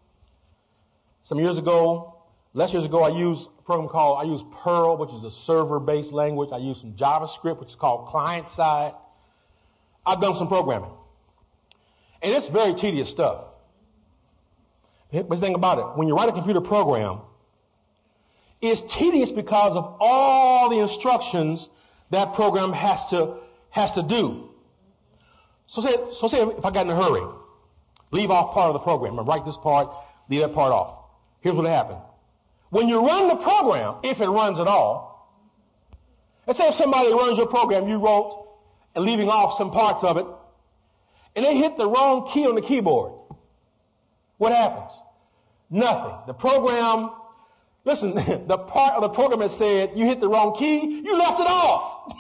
Less years ago, I used Perl, which is a server-based language. I used some JavaScript, which is called client-side. I've done some programming. And it's very tedious stuff. But the thing about it, when you write a computer program, it's tedious because of all the instructions that program has to do. So say if I got in a hurry, leave off part of the program, and write this part, leave that part off. Here's what happened. When you run the program, if it runs at all, let's say if somebody runs your program you wrote and leaving off some parts of it, and they hit the wrong key on the keyboard, what happens? Nothing. The program, listen, the part of the program that said you hit the wrong key, you left it off.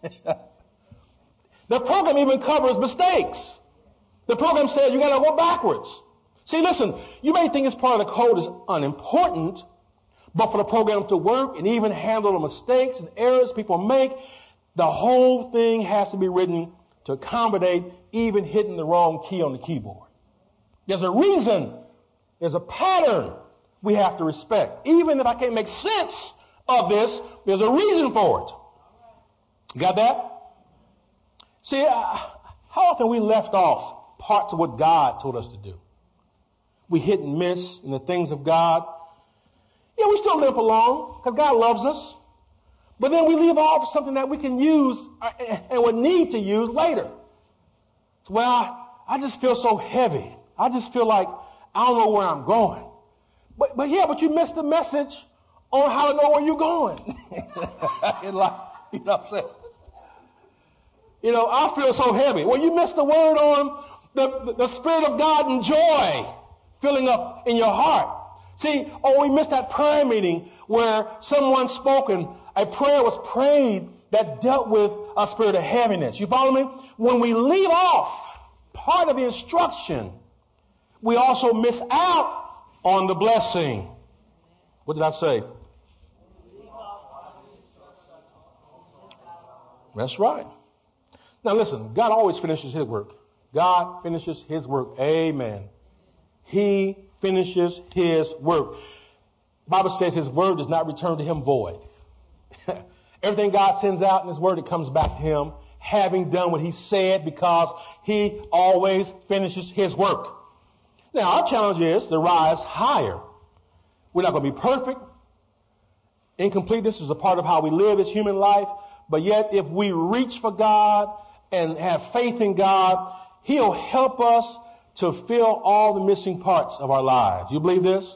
The program even covers mistakes. The program says you got to go backwards. See, listen, you may think this part of the code is unimportant, but for the program to work and even handle the mistakes and errors people make, the whole thing has to be written to accommodate even hitting the wrong key on the keyboard. There's a reason. There's a pattern we have to respect. Even if I can't make sense of this, there's a reason for it. Got that? See, how often we left off parts of what God told us to do. We hit and miss in the things of God. Yeah, we still limp along because God loves us. But then we leave off something that we can use and would need to use later. Well, I just feel so heavy. I just feel like I don't know where I'm going. But you missed the message on how to know where you're going. You know what I'm saying? You know, I feel so heavy. Well, you missed the word on the Spirit of God and joy filling up in your heart. See, we missed that prayer meeting where someone spoken, a prayer was prayed that dealt with a spirit of heaviness. You follow me? When we leave off part of the instruction, we also miss out on the blessing. What did I say? That's right. Now listen, God always finishes his work. God finishes his work. Amen. He finishes his work. The Bible says his word does not return to him void. Everything God sends out in his word, it comes back to him, having done what he said, because he always finishes his work. Now, our challenge is to rise higher. We're not going to be perfect. Incompleteness is a part of how we live this human life. But yet, if we reach for God and have faith in God, he'll help us to fill all the missing parts of our lives. You believe this?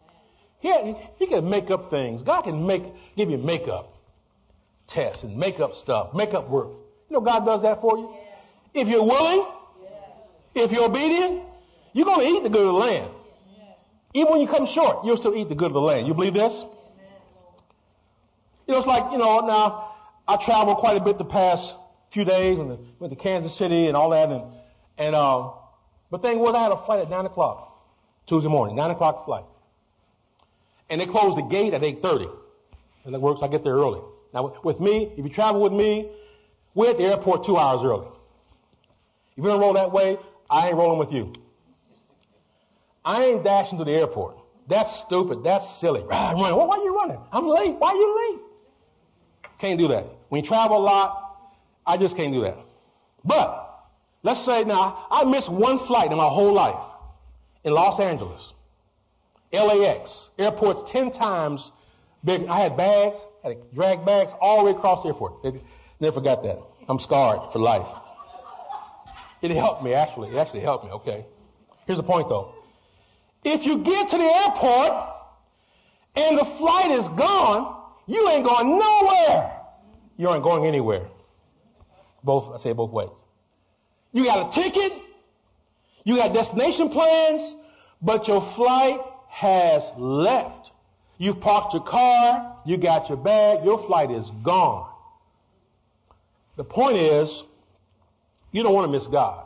He can make up things. God can give you makeup tests and makeup stuff, makeup work. You know God does that for you. If you're willing, if you're obedient, you're going to eat the good of the land. Even when you come short, you'll still eat the good of the land. You believe this? You know, it's like, now I traveled quite a bit the past few days and went to Kansas City and all that. But the thing was, I had a flight at 9 o'clock Tuesday morning, 9 o'clock flight. And they closed the gate at 8:30. And that works, I get there early. Now, with me, if you travel with me, we're at the airport 2 hours early. If you don't roll that way, I ain't rolling with you. I ain't dashing to the airport. That's stupid. That's silly. I'm running. Well, why are you running? I'm late. Why are you late? Can't do that. When you travel a lot, I just can't do that. But let's say now, I missed one flight in my whole life in Los Angeles. LAX. Airport's 10 times big. I had bags, had to drag bags all the way across the airport. Never forgot that. I'm scarred for life. It helped me, actually. It actually helped me, okay. Here's the point, though. If you get to the airport and the flight is gone, you ain't going nowhere. You ain't going anywhere. I say both ways. You got a ticket, you got destination plans, but your flight has left. You've parked your car, you got your bag, your flight is gone. The point is, you don't want to miss God.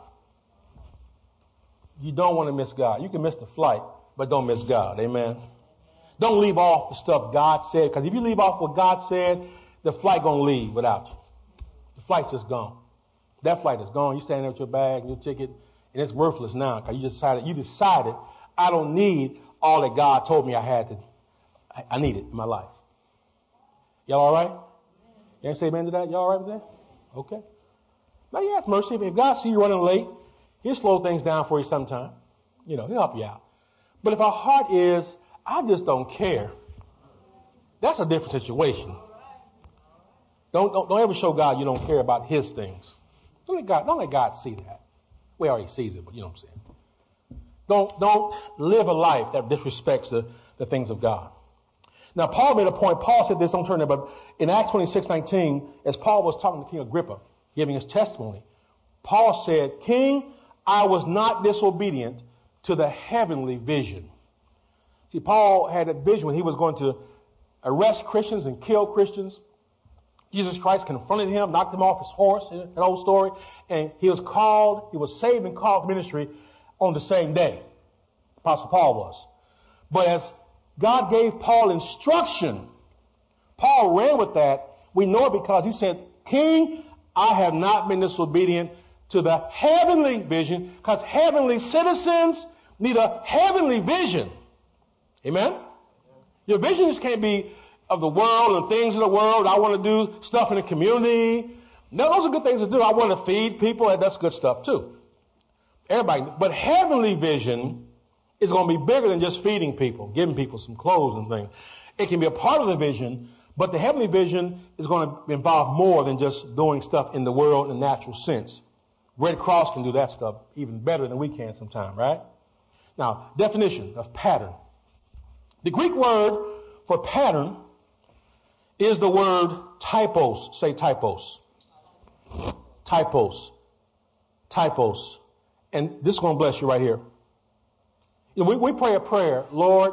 You don't want to miss God. You can miss the flight, but don't miss God. Amen. Don't leave off the stuff God said, because if you leave off what God said, the flight going to leave without you. The flight's just gone. That flight is gone. You're standing there with your bag, your ticket, and it's worthless now because you decided I don't need all that God told me I needed in my life. Y'all all right? You ain't say amen to that? Y'all all right with that? Okay. Now, yeah, it's mercy. If God see you running late, he'll slow things down for you sometime. He'll help you out. But if our heart is, I just don't care, that's a different situation. Don't ever show God you don't care about his things. Don't let God see that. Well, he sees it, but you know what I'm saying. Don't live a life that disrespects the things of God. Now, Paul made a point. Paul said this, don't turn there, but in Acts 26:19, as Paul was talking to King Agrippa, giving his testimony, Paul said, King, I was not disobedient to the heavenly vision. See, Paul had a vision when he was going to arrest Christians and kill Christians. Jesus Christ confronted him, knocked him off his horse, an old story, and he was saved and called to ministry on the same day. Apostle Paul was. But as God gave Paul instruction, Paul ran with that. We know it because he said, King, I have not been disobedient to the heavenly vision, because heavenly citizens need a heavenly vision. Amen? Your vision just can't be of the world and things in the world. I want to do stuff in the community. No, those are good things to do. I want to feed people, and that's good stuff too. Everybody. But heavenly vision is going to be bigger than just feeding people, giving people some clothes and things. It can be a part of the vision, but the heavenly vision is going to involve more than just doing stuff in the world in a natural sense. Red Cross can do that stuff even better than we can sometimes, right? Now, definition of pattern. The Greek word for pattern is the word typos. Say typos. Typos. Typos. And this is going to bless you right here. You know, we pray a prayer, Lord,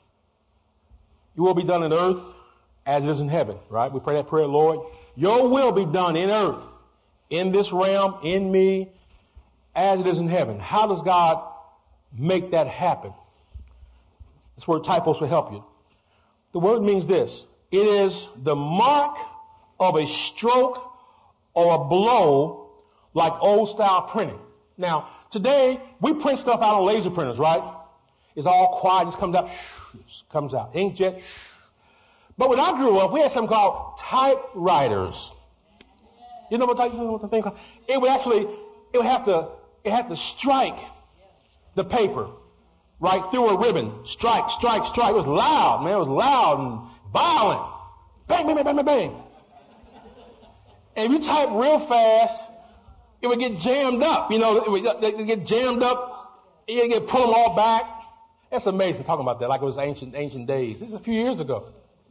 your will be done on earth as it is in heaven, right? We pray that prayer, Lord, your will be done in earth, in this realm, in me, as it is in heaven. How does God make that happen? This word typos will help you. The word means this. It is the mark of a stroke or a blow like old style printing. Now, today, we print stuff out on laser printers, right? It's all quiet, just comes out, inkjet. But when I grew up, we had something called typewriters. You know what the thing called? It had to strike the paper right through a ribbon. Strike. It was loud, man. It was loud and violent. Bang, bang, bang, bang, bang, bang. And if you type real fast, it would get jammed up. You know, it would get jammed up. You'd get pull them all back. That's amazing talking about that like it was ancient days. This is a few years ago.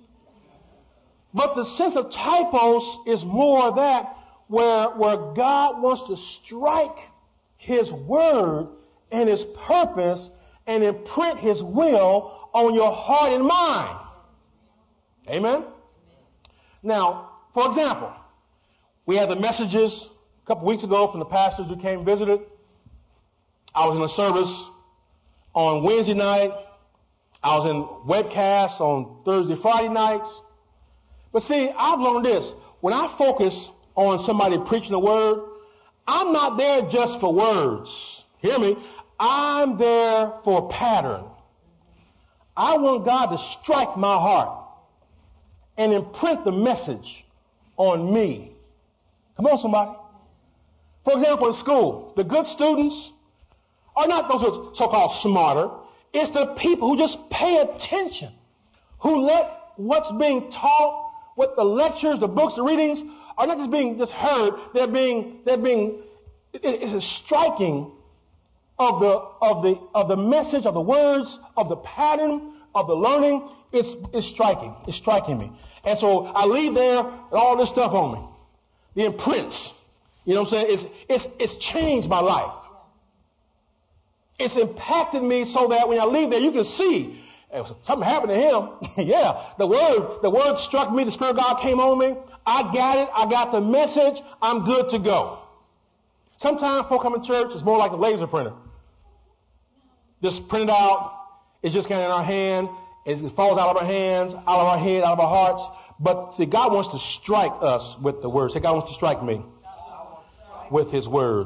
But the sense of typos is more that where God wants to strike his word and his purpose and imprint his will on your heart and mind. Amen? Now, for example, we had the messages a couple weeks ago from the pastors who came visited. I was in a service on Wednesday night. I was in webcasts on Thursday, Friday nights. But see, I've learned this. When I focus on somebody preaching the word, I'm not there just for words. Hear me? I'm there for pattern. I want God to strike my heart and imprint the message on me. Come on, somebody. For example, in school, the good students are not those who are so-called smarter. It's the people who just pay attention, who let what's being taught, what the lectures, the books, the readings are not just being just heard. It's a striking of the message, of the words, of the pattern, of the learning. It's striking. It's striking me. And so I leave there and all this stuff on me. The imprints. You know what I'm saying? It's changed my life. It's impacted me so that when I leave there, you can see something happened to him. Yeah, the word struck me. The Spirit of God came on me. I got it. I got the message. I'm good to go. Sometimes folk come in church, it's more like a laser printer. Just print it out. It's just kind of in our hand. It falls out of our hands, out of our head, out of our hearts. But see, God wants to strike us with the word. Say, God wants to strike me with his word.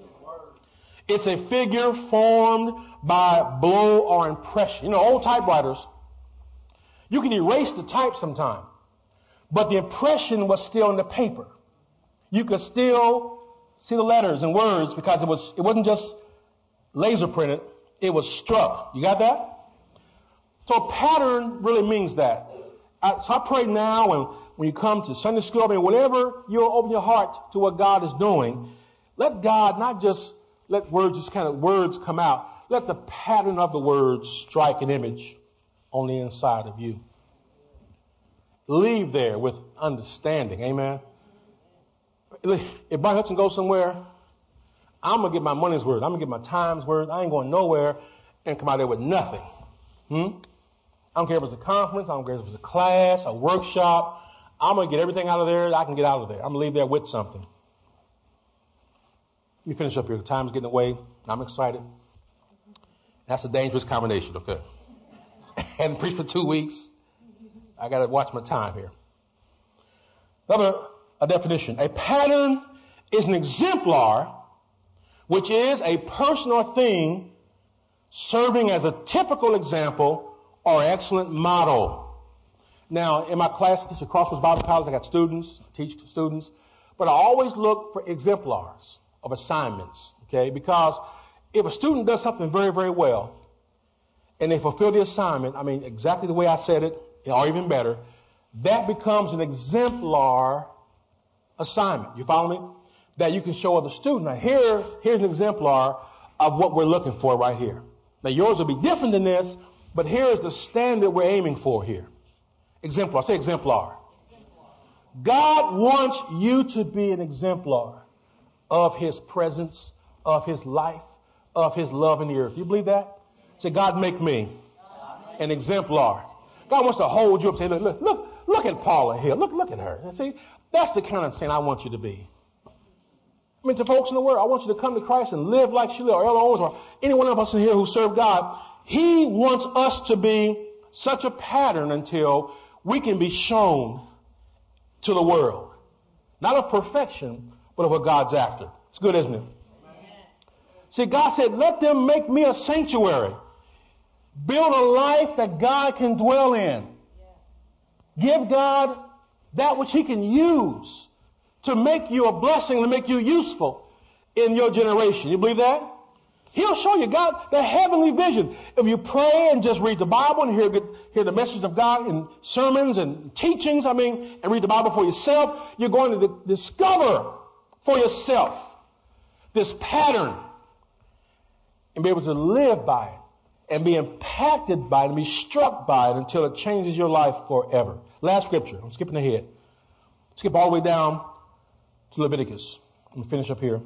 It's a figure formed by blow or impression. You know, old typewriters, you can erase the type sometime, but the impression was still in the paper. You could still see the letters and words because it wasn't just laser printed, it was struck. You got that? So pattern really means that. So I pray now, and when you come to Sunday school, whatever, you'll open your heart to what God is doing. Let God not just let words come out. Let the pattern of the words strike an image on the inside of you. Leave there with understanding. Amen. If Brian Hudson goes somewhere, I'm going to get my money's worth. I'm going to get my time's worth. I ain't going nowhere and come out there with nothing. I don't care if it's a conference. I don't care if it's a class, a workshop. I'm going to get everything out of there that I can get out of there. I'm going to leave there with something. Let me finish up here. The time's getting away. I'm excited. That's a dangerous combination, okay? I hadn't preached for 2 weeks. I got to watch my time here. A definition. A pattern is an exemplar, which is a person or thing serving as a typical example or excellent model. Now, in my class, I teach at Crossroads Bible College. I got students, teach students, but I always look for exemplars of assignments, okay? Because if a student does something very, very well, and they fulfill the assignment, I mean, exactly the way I said it, or even better, that becomes an exemplar assignment. You follow me? That you can show other students. Now, here's an exemplar of what we're looking for right here. Now, yours will be different than this, but here is the standard we're aiming for here. Exemplar. Say exemplar. God wants you to be an exemplar of His presence, of His life, of His love in the earth. You believe that? Say, God, make me an exemplar. God wants to hold you up and say, look at Paula here. Look at her. And see, that's the kind of saint I want you to be. I mean, to folks in the world, I want you to come to Christ and live like she lived, or Ella Owens, or any one of us in here who serve God. He wants us to be such a pattern until we can be shown to the world. Not of perfection, but of what God's after. It's good, isn't it? See, God said, let them make me a sanctuary. Build a life that God can dwell in. Give God that which He can use to make you a blessing, to make you useful in your generation. You believe that? He'll show you God, the heavenly vision. If you pray and just read the Bible and hear the message of God in sermons and teachings, and read the Bible for yourself, you're going to discover for yourself this pattern and be able to live by it and be impacted by it and be struck by it until it changes your life forever. Last scripture. I'm skipping ahead. Skip all the way down to Leviticus. I'm going to finish up here.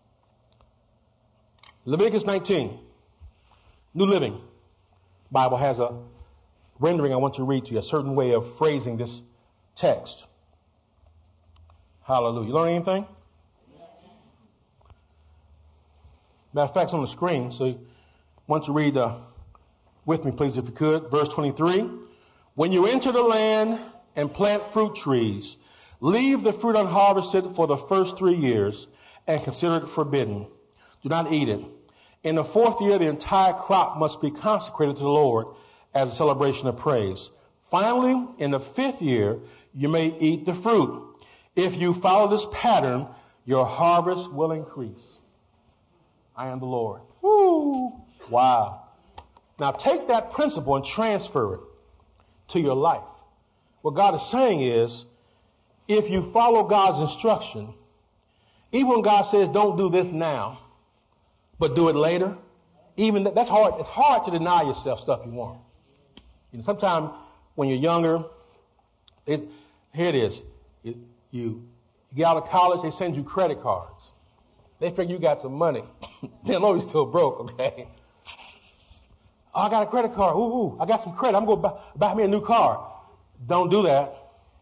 Leviticus 19, New Living Bible has a rendering I want to read to you, a certain way of phrasing this text. Hallelujah. You learn anything? Matter of fact, it's on the screen, so I want to read with me, please, if you could. Verse 23. When you enter the land and plant fruit trees, leave the fruit unharvested for the first 3 years and consider it forbidden. Do not eat it. In the 4th year, the entire crop must be consecrated to the Lord as a celebration of praise. Finally, in the 5th year, you may eat the fruit. If you follow this pattern, your harvest will increase. I am the Lord. Woo! Wow. Now take that principle and transfer it to your life. What God is saying is, if you follow God's instruction, even when God says don't do this now, but do it later, even that's hard. It's hard to deny yourself stuff you want. You know, sometimes when you're younger, here it is. You get out of college, they send you credit cards. They figure you got some money. They know you're still broke, okay? Oh, I got a credit card. Ooh, I got some credit. I'm going to buy me a new car. Don't do that.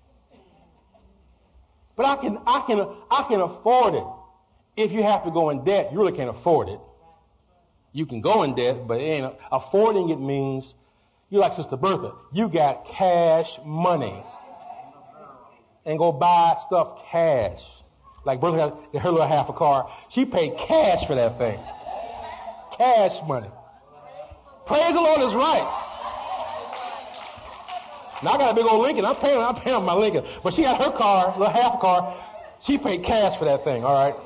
But I can afford it. If you have to go in debt, you really can't afford it. You can go in debt, but affording it means you're like Sister Bertha. You got cash money. And go buy stuff cash. Like Bertha had her little half a car. She paid cash for that thing. Cash money. Praise the Lord is right. Now I got a big old Lincoln. I'm paying on my Lincoln. But she got her car, little half a car. She paid cash for that thing, all right?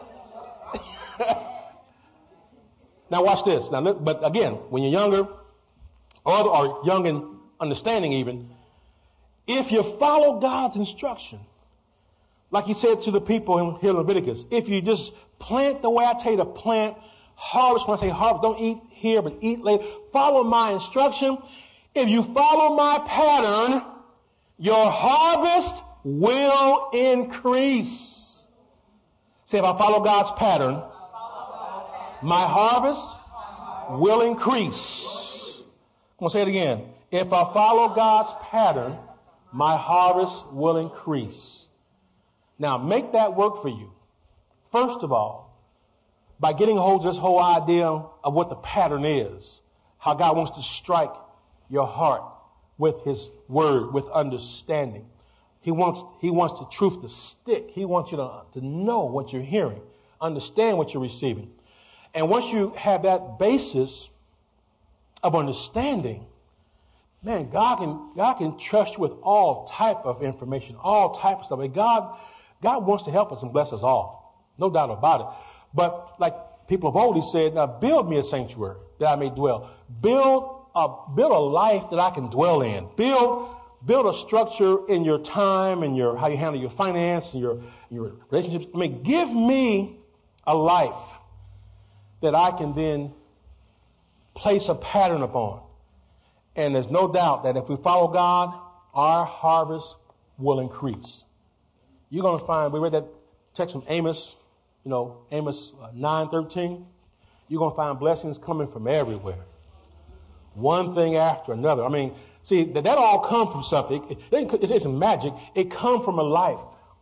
Now watch this. Now, but again, when you're younger, or young in understanding even, if you follow God's instruction, like He said to the people here in Leviticus, if you just plant the way I tell you to plant, harvest, when I say harvest, don't eat here, but eat later. Follow my instruction. If you follow my pattern, your harvest will increase. Say, if I follow God's pattern, my harvest will increase. I'm going to say it again. If I follow God's pattern, my harvest will increase. Now, make that work for you. First of all, by getting a hold of this whole idea of what the pattern is, how God wants to strike your heart with His word, with understanding. He wants the truth to stick. He wants you to know what you're hearing, understand what you're receiving. And once you have that basis of understanding, man, God can trust you with all type of information, all type of stuff. And God wants to help us and bless us all. No doubt about it. But like people of old, he said, now build me a sanctuary that I may dwell. Build a life that I can dwell in. Build a structure in your time and how you handle your finance and your relationships. I mean, give me a life that I can then place a pattern upon. And there's no doubt that if we follow God, our harvest will increase. You're going to find, we read that text from Amos, Amos 9:13. You're going to find blessings coming from everywhere. One thing after another. I mean, see, that all comes from something. It's magic. It comes from a life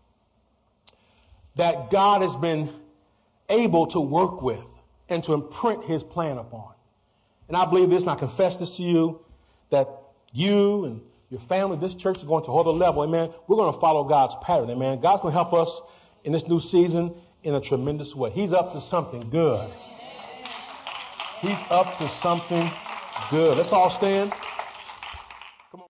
that God has been able to work with and to imprint his plan upon. And I believe this, and I confess this to you, that you and your family, this church is going to a whole other level. Amen. We're going to follow God's pattern. Amen. God's going to help us in this new season in a tremendous way. He's up to something good. He's up to something good. Let's all stand.